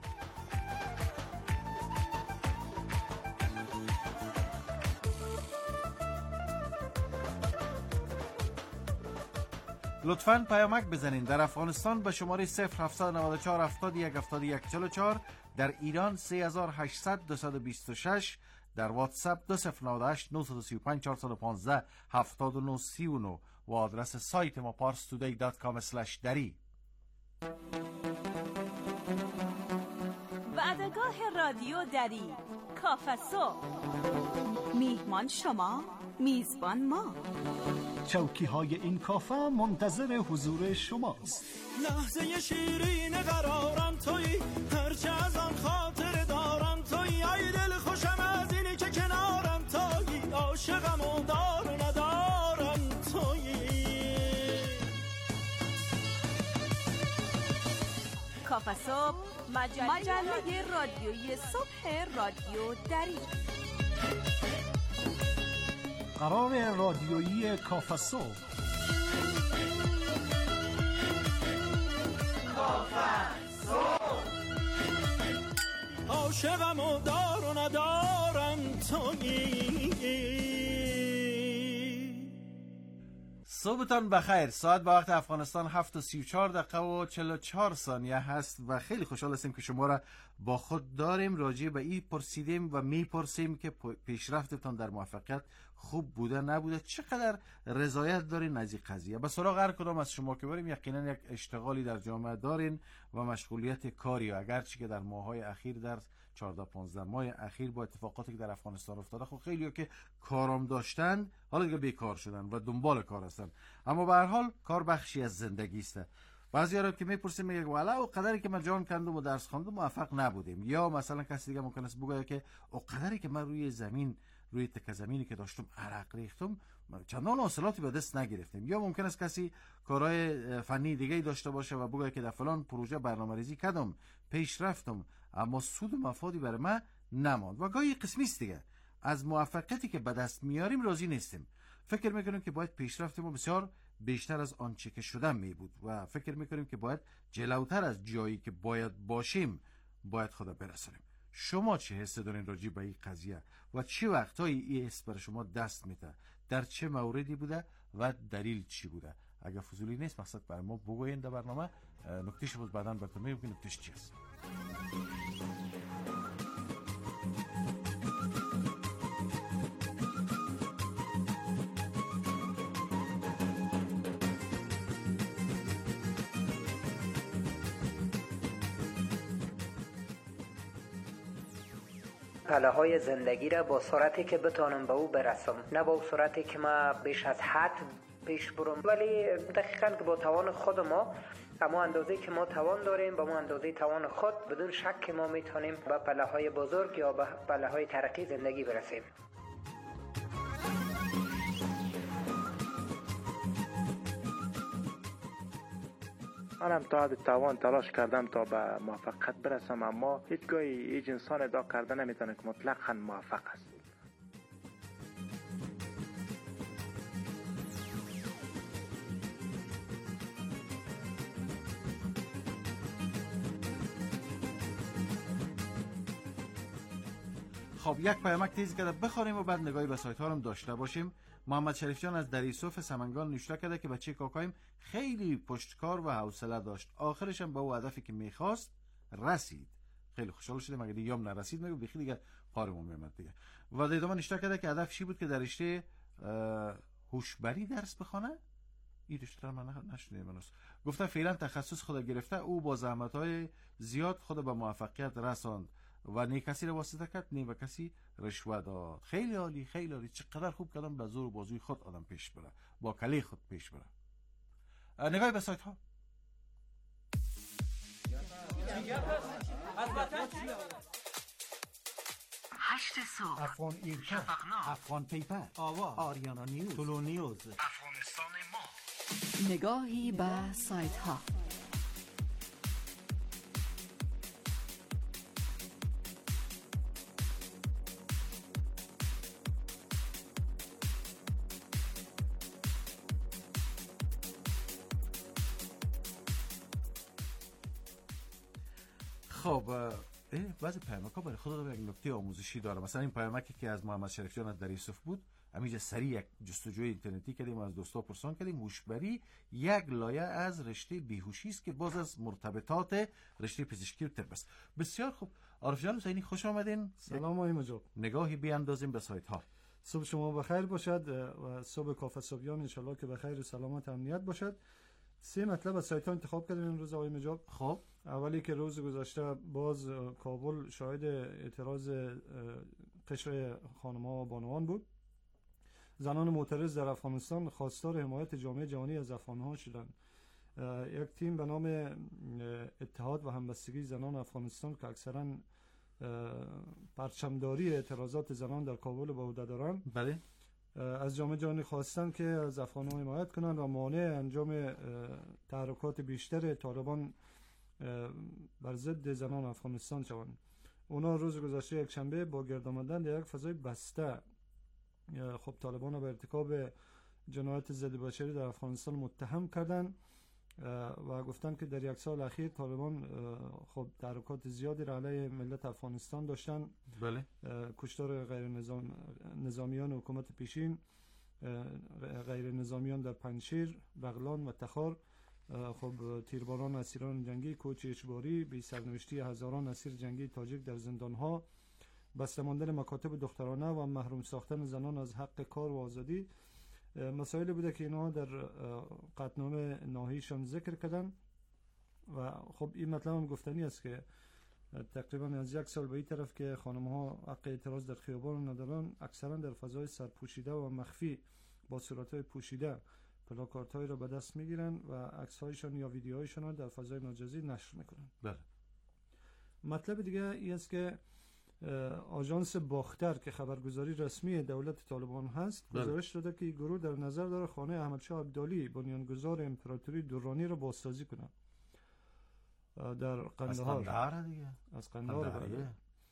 لطفاً پیامک بزنین. در افغانستان به شماره 0794 71 71 44، در ایران 3800 226، در واتساپ 2098 935 415 7939 و آدرس سایت ما parstoday.com/dari. وعدگاه رادیو دری، کافه صبح. میهمان شما، میزبان ما. چوکی های این کافه منتظر حضور شماست. لحظه شیرین قرارم تویی، هرچه از آن خاطر دارم تویی. ای دل خوشم از اینی که کنارم تویی، عاشقم و دار و ندارم تویی. کافه صبح، مجله رادیویی صبح رادیو دری. قرار رادیویی کافه صبح. کافه صبح. عاشقم و دار و ندارم تویی. صبحتان بخیر. ساعت به وقت افغانستان 7:34 و 44 ثانیه هست و خیلی خوشحال هستیم که شما را با خود داریم. راجع به این پرسیدیم و میپرسیم که پیشرفتتان در موفقیت خوب بوده نبوده، چقدر رضایت دارین از این قضیه. به سراغ هر کدام از شما که بریم، یقینا یک اشتغالی در جامعه دارین و مشغولیت کاری، اگرچه که در ماه‌های اخیر، در 14-15 ماه اخیر با اتفاقاتی که در افغانستان افتاده، خب خیلی‌ها که کارام داشتن حالا دیگه بیکار شدن و دنبال کار هستن، اما به هر حال کار بخشی از زندگی است. بعضی‌ها که میپرسیم میگه والا او قدری که من جان کندم و درس خواندم موفق نبودیم، یا مثلا کسی دیگه ممکن است بگه که او قدری که من روی زمین، روی تکه زمینی که داشتم عرق ریختم، چندان حاصلاتی به دست نگرفتیم. یا ممکن است کسی کارهای فنی دیگه داشته باشه و بگه که در فلان پروژه برنامه‌ریزی کردم، پیش رفتم، اما سود و مفادی برای من نماند. و گاهی قسمی است دیگه، از موفقیتی که به دست میاریم راضی نیستیم، فکر میکنیم که باید پیشرفت ما بسیار بیشتر از آنچه که شدن می بود و فکر میکنیم که باید جلوتر از جایی که باید باشیم باید خدا برسونیم. شما چه حس دارین راجع به این قضیه و چه وقتایی این حس برای شما دست میده؟ در چه موردی بوده و دلیل چی بوده؟ اگر فضولی نیست مقصد برای ما بگوین در برنامه، نکتهش بود بعداً براتون میگم که نکتهش چی است. پله‌های زندگی را با سرعتی که بتانم به او برسم، نه با سرعتی که ما بیش از حد پیش برم، ولی دقیقاً که با توان خود ما، اما اندازه‌ای که ما توان داریم، با ما اندازه توان خود، بدون شک که ما میتونیم به پله‌های بزرگ یا به پله‌های ترقی زندگی برسیم. منم تا حد توان تلاش کردم تا به موفقیت برسم، اما هیچگاهی هیچ انسان ادعا کرده نمیتونه که مطلقاً موفق است. خب یک پیامک تیز کرده بخوریم و بعد نگاهی به سایت ها هم داشته باشیم. محمد شریف جان از دریسوف سمنگان نوشته کرده که بچه کاکایم خیلی پشتکار و حوصله داشت، آخرش هم به اون هدفی که میخواست رسید. خیلی خوشحال شدم، اگه دیگه هم نرسید میگم بخی دیگه قارمون میامد دیگه. و ادامه نوشته کرده که هدفش بود که در رشته هوشبری درس بخونه. این رشته من نشنیدم. گفته فعلا تخصص خود گرفته، او با زحمت‌های زیاد خود به موفقیت رساند و نه کسی رو واسطه کرد نه به کسی رشوه داد. خیلی عالی، خیلی عالی. چقدر خوب کردم به زور و بازوی خود آدم پیش بره، با کله خود پیش بره. نگاهی به سایت ها. 8 صبح، افغان ایرکا، شفقنامه، افغان پیپر، آواز، آریانا نیوز، طلو نیوز، افغانستان ما. نگاهی به سایت ها. خب بعضی پیامک‌ها برای خود یک نکته آموزشی داره. مثلا این پیامکی که از محمد شریف جان از دریوسف بود، همینجا سریع یک جستجوی اینترنتی کردیم، از دوستا پرسان کردیم. موشبری یک لایه از رشته بیهوشی است که باز از مرتبطات رشته پزشکی و طب است. بسیار خوب. عارف جان حسینی خوش آمدین. سلام آقای مجاب. نگاهی بیاندازیم به سایت ها. صبح شما بخیر باشد و صبح کافه صبحیان ان شاءالله که بخیر و سلامت و امنیت باشد. 3 مطلب از سایت ها انتخاب کردیم امروز آقای مجاب. خب اولی که روز گذشته باز کابل شاهد اعتراض قشر خانم‌ها و بانوان بود. زنان معترض در افغانستان خواستار حمایت جامعه جهانی از افغان‌ها شدند. یک تیم به نام اتحاد و همبستگی زنان افغانستان که اکثرا پرچمداری اعتراضات زنان در کابل به عهده دارند، بله، از جامعه جهانی خواستند که از افغان‌ها حمایت کنند و مانع انجام تحرکات بیشتر طالبان بر ضد زنان افغانستان شوند. اونا روز گذشته یک شنبه با گرد آمدن در یک فضای بسته خب طالبان را به ارتکاب جنایت ضد بشری در افغانستان متهم کردند و گفتند که در یک سال اخیر طالبان خب تحرکات زیادی را علیه ملت افغانستان داشتن. بله. کشتار غیر نظامیان حکومت پیشین، غیر نظامیان در پنجشیر، بغلان و تخار، خب تیرباران اسیران جنگی، کوچ اجباری، بی سرنوشتی هزاران اسیر جنگی تاجیک در زندانها، بسته ماندن مکاتب دخترانه و محروم ساختن زنان از حق کار و آزادی مسائلی بوده که اینا در قطعنامه نهاییشان ذکر کردن. و خب این مطلب هم گفتنی است که تقریبا از یک سال به این طرف که خانم‌ها حق اعتراض در خیابان ندارن، اکثرا در فضای سرپوشیده و مخفی با صورت‌های پوشیده پلاکارت‌هایی را به دست می‌گیرن و عکس‌هایشان یا ویدیوهایشان را در فضای مجازی نشر می‌کنن. بله. مطلب دیگه این است که آژانس باختر که خبرگزاری رسمی دولت طالبان هست گزارش داده که این گروه در نظر داره خانه احمدشاه عبدالی بنیانگذار امپراتوری درانی را بازسازی کنه در قندهار. از قندهار دیگه.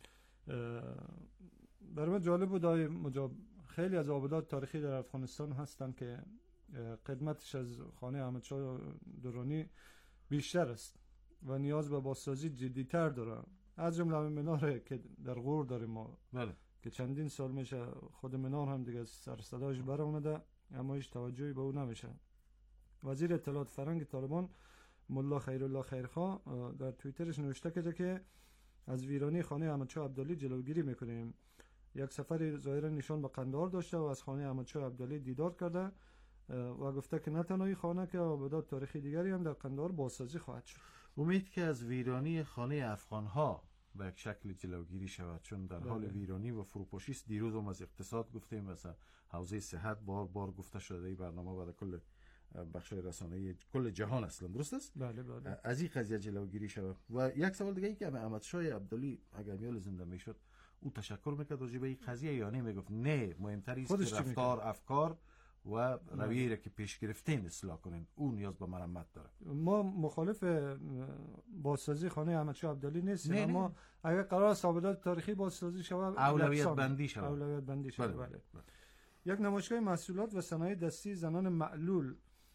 برای من جالب بود مجاب خیلی از آبادات تاریخی در افغانستان هستن که قدمتش از خانه احمدشاه درانی بیشتر است و نیاز به بازسازی جدی‌تر داره. از جمله مناره که در غور داریم ما، بله، که چندین سال میشه خود منار هم دیگه سر صداش برآمده اما هیچ توجهی به او نمیشه. وزیر اطلاعات فرهنگ طالبان ملا خیرالله خیرخواه در توییترش نوشته کرده که از ویرانی خانه احمدشاه عبدالی جلوگیری میکنیم. یک سفری ظاهرا نشان به قندهار داشته و از خانه احمدشاه عبدالی دیدار کرده و گفته که نه تنها این خانه که آبادات تاریخی دیگری هم در قندهار بازسازی خواهد شد. امید که از ویرانی خانه افغان‌ها به یک شکل جلوگیری شود، چون در حال ویرانی و فروپاشی است. دیروز هم از اقتصاد گفتیم، مثلا حوزه صحت بار گفته شده. این برنامه برای کل بخش‌های رسانه‌ای کل جهان اصلا، درست است؟ بله بله. از این قضیه جلوگیری شود. و یک سوال دیگه ای که احمدشاه عبدالی اگر میال زنده میشد او تشکر میکرد راجع به این قضیه یا نه؟ میگفت نه، مهمتر است که رفتار، افکار و رویه‌ای را که پیش گرفتین اصلاح کنین، اون نیاز به مرمت داره. ما مخالف بازسازی خانه احمدشاه عبدالی نیستیم، اما اگر قرار است آبادات تاریخی بازسازی شود، اولویت بندی شود. بله. یک نمایشگاه محصولات و صنایع دستی زنان معلول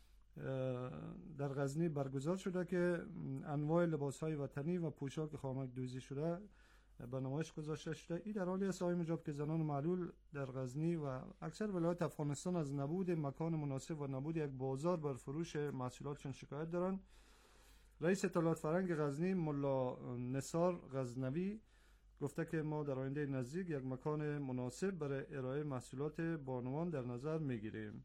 در غزنی برگزار شده که انواع لباس‌های وطنی و پوشاک خامک دوزی شده به نمایش گذاشته شده. این در حالی است آقای مجاب که زنان معلول در غزنی و اکثر ولایات افغانستان از نبود مکان مناسب و نبود یک بازار بر فروش محصولاتشان شکایت دارند. رئیس اطلاعات فرهنگ غزنی ملا نثار غزنوی گفته که ما در آینده نزدیک یک مکان مناسب برای ارائه محصولات بانوان در نظر میگیریم.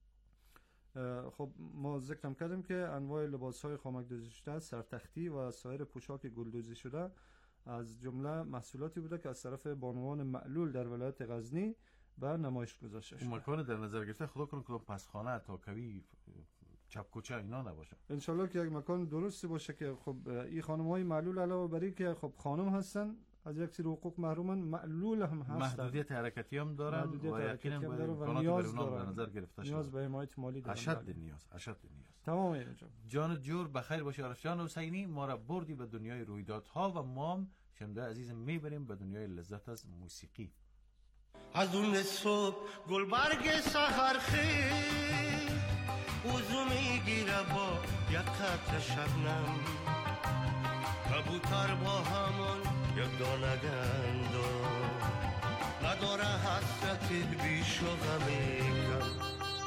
خب ما ذکرم کردیم که انواع لباس‌های خامک دوزی شده، سرتختی و سایر پوشاک گلدوزی شده از جمله محصولاتی بوده که از طرف بانوان معلول در ولایت غزنی به نمایش گذاشته شده. مکان در نظر گرفته خدا کنه که پسخانه، تاکوی، چپکوچه اینا نباشه. انشالله که یک مکان درستی باشه که خب این خانم‌های معلول علاوه بر این که خب خانم هستن، از یک سری حقوق محرومن، معلول هم هستن، محدودیت حرکتی هم دارن و یقینا باید نیاز در نظر گرفته شود. نیاز به حمایت مالی دارن. اشد نیاز. تمام اینجا. جان جور بخیر باشه. عارف جان حسینی ما را بردی به دنیای رویدادها و ما هم شنونده عزیزم میبریم به دنیای لذت از موسیقی. از اون صبح گلبرگ سحرخیز وضو میگیره با یک قطره شبنم، کبوتر با همون یک دانه گندم، نداره حسرت بیش و غمی کم.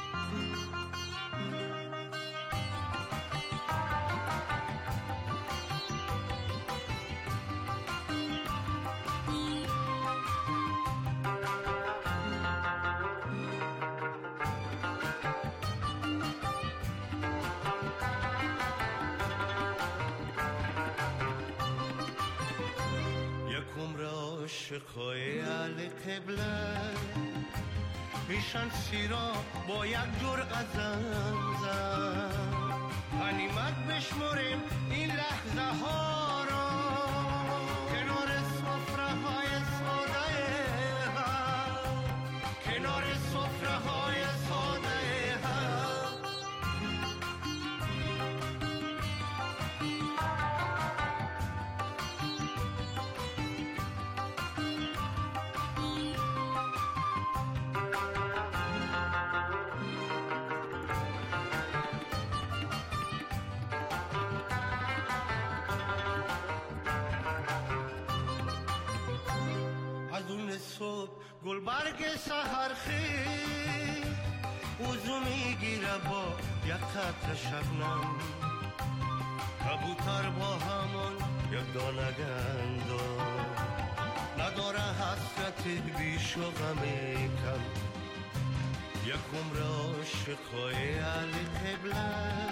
عاشقای علی قبله میشن سیرا با یک جرعه زمزم، غنیمت بشمریم این لحظه ها را کنار سفره های ساده هم، کنار سفره های ساده هم. صبح گلبرگ سحرخیز وضو میگیره با یک قطره شبنم، کبوتر با همون یک دانه گندم، نداره حسرت بیش و غمی کم. یک عمر عاشقای علی قبله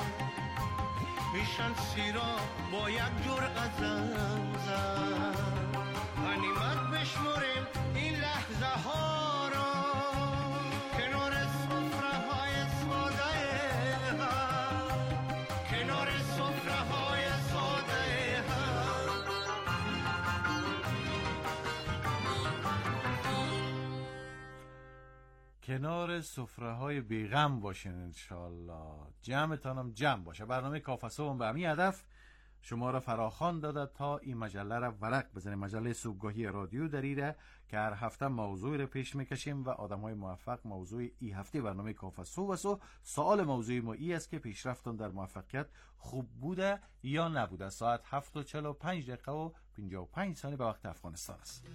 میشن سیرا با یک جرعه زمزم، غنیمت بشمریم این لحظه ها را کنار سفره های ساده هم، کنار سفره های ساده هم. کنار سفره های بیغم باشین انشالله، جمعتانم جمع باشه. برنامه کافصبح به همین هدف شما را فراخوان داده تا این مجله را ورق بزنیم. مجله صبحگاهی رادیو دریره که هر هفته موضوعی را پیش میکشیم و آدمای موفق موضوع این هفته برنامه کافصبح است. سوال موضوعی ما ای است که پیشرفتون در موفقیت خوب بوده یا نبوده. ساعت 7:45 و 55 ثانیه به وقت افغانستان است.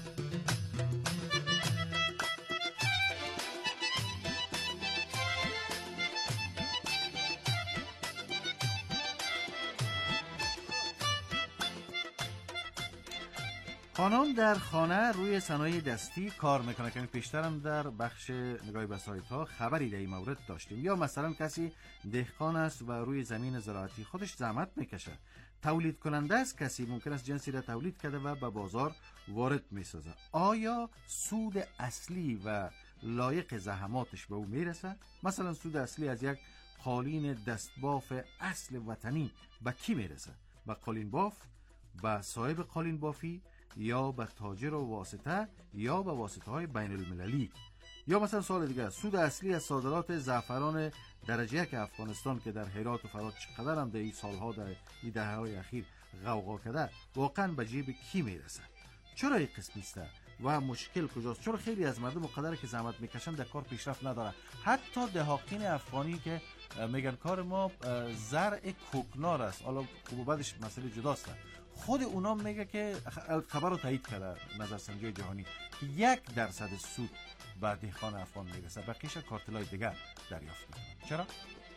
خانم در خانه روی صنایع دستی کار میکنه که پیشترم در بخش نگاه به سایت ها خبری در این مورد داشتیم. یا مثلا کسی دهقان است و روی زمین زراعتی خودش زحمت میکشه. تولید کننده است کسی ممکن است جنسی را تولید کرده و به بازار وارد میسازه. آیا سود اصلی و لایق زحماتش به او میرسه؟ مثلا سود اصلی از یک قالین دستباف اصل وطنی به کی میرسه؟ به قالین باف، به صاحب قالین بافی، یا به تاجر و واسطه، یا به واسطه های بین المللی؟ یا مثلا سوال دیگه، سود اصلی از صادرات زعفران درجه یک افغانستان که در هرات و فرات چقدر هم در این سالها در این دهه‌های اخیر غوغا کرده واقعا به جیب کی میرسه؟ چرا این قسم نیسته و مشکل کجاست؟ چرا خیلی از مردم مقدره که زحمت میکشن در کار پیشرفت نداره؟ حتی دهاقین افغانی که میگن کار ما زرع کوکنار است، حالا خوب و بدش مسئله جداست، خود اونا میگه که خبر رو تایید کرده نظرسنجی جهانی که 1% سود به دهقان افغان میرسه، بقیش کارتلای دیگر دریافت میکنن. چرا؟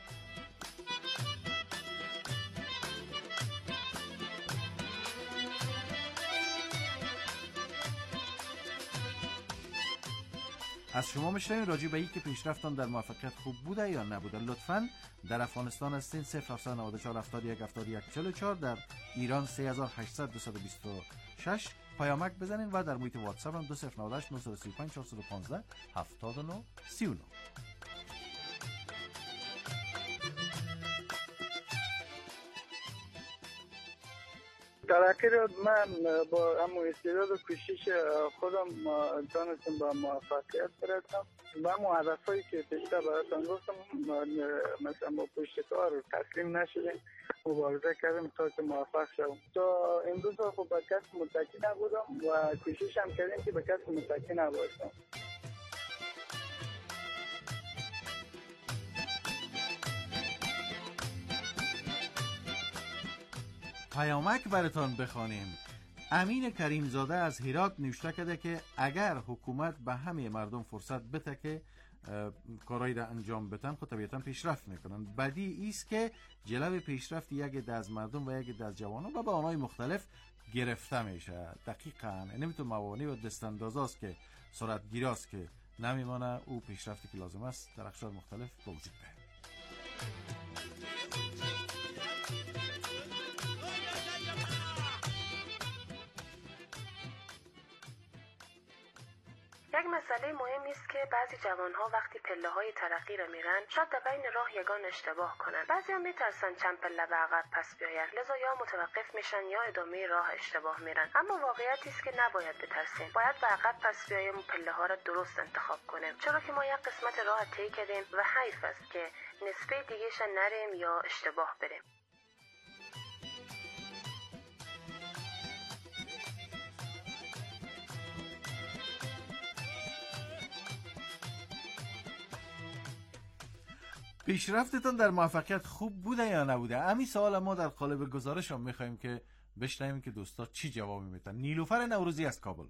از شما میشنویم راجع به اینکه پیشرفتان در موفقیت خوب بوده یا نبوده. لطفاً در افغانستان هستین 0794 71 71 44، در ایران 3800 226 پیامک بزنین و در محیط واتساپ هم 2098 935 415 79 39. ترقی رو من با همون استعداد و کوشش خودم تونستم با موفقیت برسم و همون هدفهایی که بیشتر براتون گفتم، مثلا با پشت کار تسلیم نشدیم، مبارزه کردیم تا که موفق شدم. تا امروز خب به کسی متکی نبودم و کوشش هم کردیم که به کسی متکی نباشم. پیامک براتان بخوانیم. امین کریمزاده از هرات نوشته کرده که اگر حکومت به همه مردم فرصت بده که کارایی را انجام بدن، خود طبیعتا پیشرفت میکنن. بدی است که جلو پیشرفت یک عده از مردم و یک عده از جوانان و به آنهای مختلف گرفته میشه. دقیقاً نمیتون موانع و دستاندازاست که سرعتگیراست که نمیمانه او پیشرفتی که لازم است در اقشار مختلف به وجود بیاید. یک مسئله مهم است که بعضی جوانها وقتی پله‌های ترقی را میرن شاید در بین راه یگان اشتباه کنن. بعضی هم میترسن چند پله به عقب پس بیاین، لذا یا متوقف میشن یا ادامه راه اشتباه میرن. اما واقعیت است که نباید بترسیم، باید به عقب پس بیایم و پله‌ها را درست انتخاب کنیم، چرا که ما یک قسمت راه طی کردیم و حیف است که نسبه دیگه‌ش نریم یا اشتباه بریم. پیشرفتتان در موفقیت خوب بوده یا نبوده؟ همین سوال ما در قالب گزارش هم میخواییم که بشنویم که دوستا چی جوابی میدن. نیلوفر نوروزی از کابل.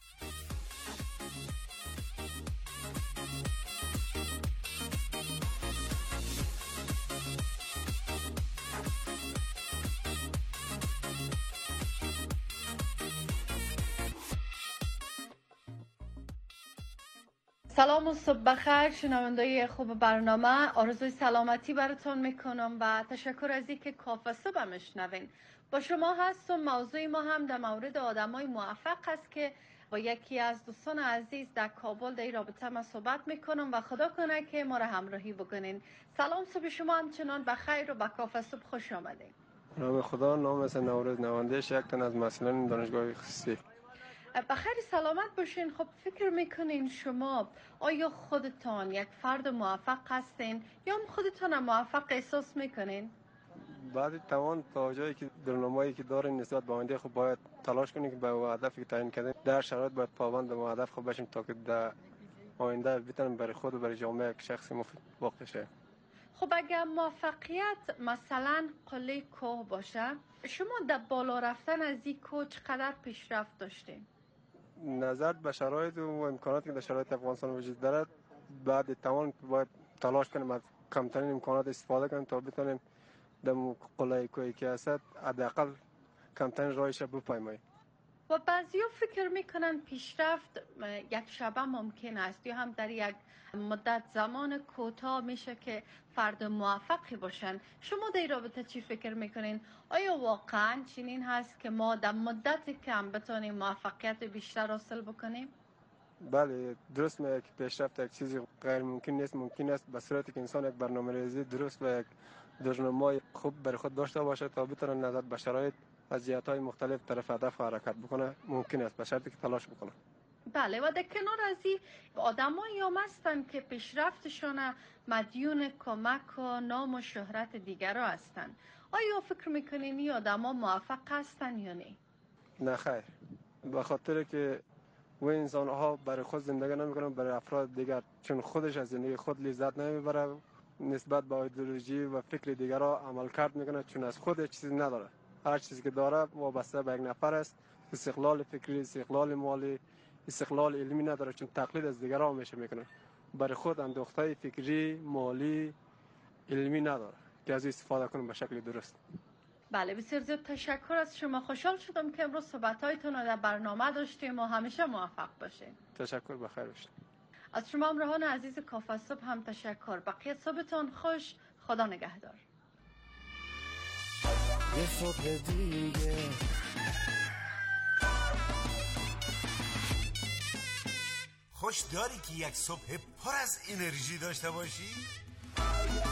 سلام و صبح بخیر شنوندای خوب برنامه. آرزوی سلامتی براتون میکنم و تشکر از اینکه کافه صبح میشنوین. با شما هست و موضوع ما هم در مورد آدمای موفق است که با یکی از دوستان عزیز در کابل در این رابطه ما صحبت میکنم و خدا کنه که ما را همراهی بکنین. سلام صبح شما همچنان بخیر و با کافه صبح خوش آمدین. نام خدا، نام مثل نوروز نواندش، یک تن از مسئولان دانشگاه خصوصی. بخیر سلامت باشین. خب فکر میکنین شما آیا خودتان یک فرد موفق هستین یا خودتان موفق احساس میکنین؟ بعد توان تا جایی که برنامه‌ای که دارین نسبت به آینده خب باید تلاش کنیم که به هدفی که تعیین کردیم در شرایط باید پابند به هدف خود باشیم تا که در آینده بتونیم برای خود و برای جامعه یک شخصی مفید واقع شه. خب اگر موفقیت مثلا قله کوه باشه، شما در بالا رفتن از این کوه چقدر پیشرفت داشتین؟ نظر به شرایط و امکاناتی که در شرایط افغانستان وجود دارد، بعد توان باید تلاش کنیم از کمترین امکانات استفاده کنیم تا بتونیم در قله کوهی که هست حداقل کمترین راهش بپیماییم. و بعضیا فکر میکنن پیشرفت یک شبه ممکن است یا هم در یک مدت زمان کوتاه میشه که فرد موفقی باشن. شما در این رابطه چی فکر میکنین؟ آیا واقعا چنین هست که ما در مدت کم بتونیم موفقیت بیشتر حاصل بکنیم؟ بله درست میگه که پیشرفت یک چیزی غیر ممکن نیست. ممکن است به صورتی که انسان یک برنامه‌ریزی درست و یک برنامه خوب برای خود داشته باشه تا بتونه نظر به شرایط از جهت‌های مختلف طرف هدف حرکت بکنه. ممکن است به شرطی که تلاش بکنه. بله و در کنار از این آدمایی هم هستن که پیشرفتشان مدیون کمک و نام و شهرت دیگرها هستن. آیا فکر میکنین این آدما موفق هستن یا نه؟ نه خیر، به خاطر که و انسان ها برای خود زندگی نمیکنن، برای افراد دیگر، چون خودش از زندگی خود لذت نمیبره نسبت به ایدئولوژی و فکر دیگرها عمل کرد میکنه، چون از خود چیزی نداره. هر چیزی که داره وابسته به یک نفر است. استقلال فکری، استقلال مالی، استقلال علمی نداره، چون تقلید از دیگرها میشه میکنه. برای خود اندوخته فکری، مالی، علمی نداره که از استفاده کنه به شکل درست. بله بسیار زیاد تشکر از شما. خوشحال شدم که امروز صحبت‌هایتون رو در برنامه داشتیم و همیشه موفق باشین. تشکر، بخیر باشید. از شما همراهان عزیز کافه صبح هم تشکر. بقیه صبحتون خوش. خدا نگهدار. یه صبح دیگه خوش داری که یک صبح پر از انرژی داشته باشی؟